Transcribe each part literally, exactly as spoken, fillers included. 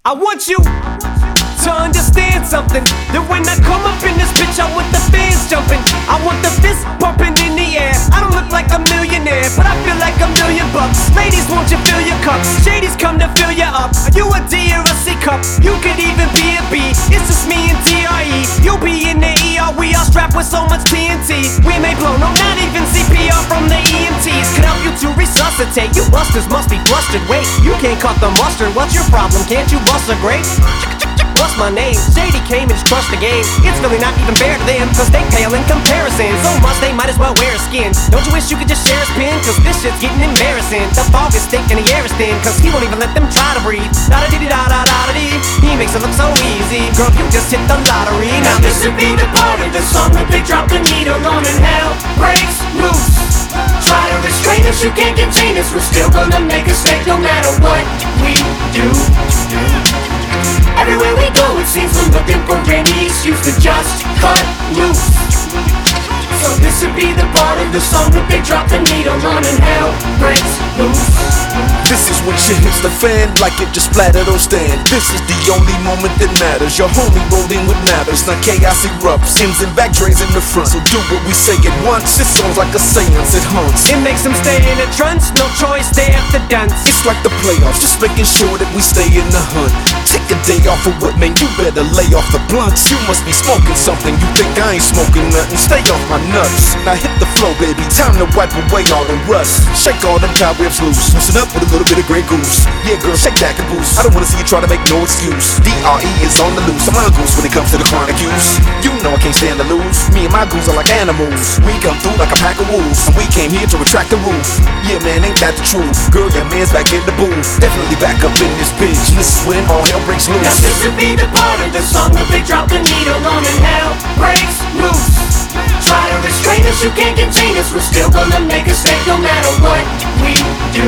I want you to understand something, that when I come up in this bitch, I want the fans jumping, I want the fist pumping in the air. I don't look like a millionaire, but I feel like a million bucks. Ladies, won't you fill your cups? Shadies come to fill you up. Are you a D or a C cup? You could even be a B. It's just me and D R E. You'll be in the E R. We all strapped with so much T N T. We may blow, no, not even C P R from the E M Ts. Could help you to resuscitate. You busters must be flustered. Wait, you can't cut the mustard. What's your problem? Can't you bust a grape? What's my name? Shady came and just crushed the game. It's really not even fair to them, cause they pale in comparison. So much they might as well wear a skin. Don't you wish you could just share his pin? Cause this shit's getting embarrassing. The fog is thick and the air is thin, cause he won't even let them try to breathe. Da-da-dee-da-da-da-da-dee. He makes it look so easy. Girl, you just hit the lottery. Now this would be the part of the song that they drop the needle on and hell breaks loose. Try to restrain us, you can't contain us. We're still gonna make a mistake no matter what we do. Everywhere we go, it seems we're looking for any excuse to just cut loose. So this would be the part of the song that they drop the needle on and hell breaks loose. This is when shit hits the fan like it just splattered on stand. This is the only moment that matters. Your homie rolling with matters. Now chaos erupts, ends and back drains in the front. So do what we say at once. It sounds like a seance, it haunts. It makes them stay in a trance, no choice, they have to dance. It's like the playoffs, just making sure that we stay in the hunt. Take a day off of what, man, you better lay off the blunts. You must be smoking something, you think I ain't smoking nothing. Stay off my nuts, now hit the flow, baby. Time to wipe away all the rust. Shake all them cobwebs loose, loosen up with a little bit of Grey Goose. Yeah, girl, shake that caboose. I don't wanna see you try to make no excuse. D R E is on the loose, I'm a goose when it comes to the chronic use. You know I can't stand to lose. Me and my goons are like animals. We come through like a pack of wolves, and we came here to retract the roof. Yeah, man, ain't that the truth? Girl, your man's back in the booth. Definitely back up in this bitch. This is when all hell breaks loose. Now this would be the part of the song that they drop the needle on and hell breaks loose. Try to restrain us, you can't contain us. We're still gonna make a mistake no matter what we do.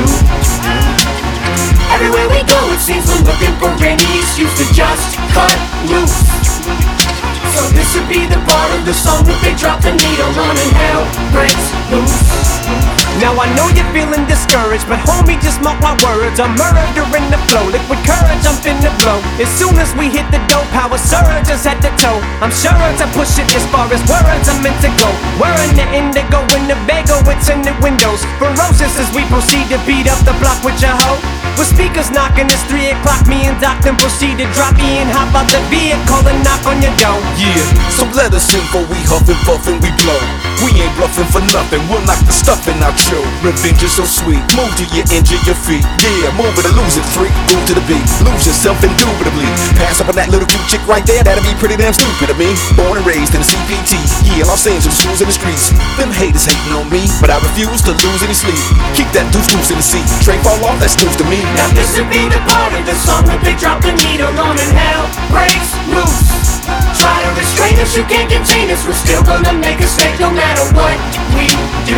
Everywhere we go, it seems we're looking for any excuse to just cut loose. So this would be the part of the song that they drop the needle on and hell breaks loose. Now I know you're feeling discouraged, but homie, just mark my words. I'm murdering the flow, liquid courage, I'm finna blow. As soon as we hit the dope, power surges at the toe. I'm sure to push it as far as words are meant to go. We're in the indigo, in the bagel, it's in the windows. Ferocious as we proceed to beat up the block with your hoe. With speakers knocking, it's three o'clock, me and Doc then proceed to drop me and hop out the vehicle and knock on your door. Yeah, so let us in before we huff and puff and we blow. We ain't bluffing for nothing, we'll knock the stuffing out your. Revenge is so sweet, move till you injure your feet. Yeah, move it or lose it, freak, move to the beat. Lose yourself indubitably. Pass up on that little cute chick right there, that'll be pretty damn stupid of me. Born and raised in the C P T, yeah, Los Angeles, schools in the streets. Them haters hating on me, but I refuse to lose any sleep. Keep that deuce loose in the seat, straight fall off, that's news to me. Now this would be the part of the song that they drop the needle on and hell breaks loose. Try to restrain us, you can't contain us. We're still gonna make a mistake no matter what we do.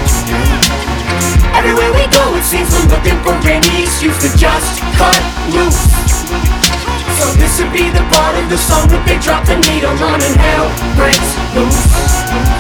Everywhere we go, it seems we're looking for any excuse to just cut loose. So this would be the part of the song that they drop the needle on and hell breaks loose.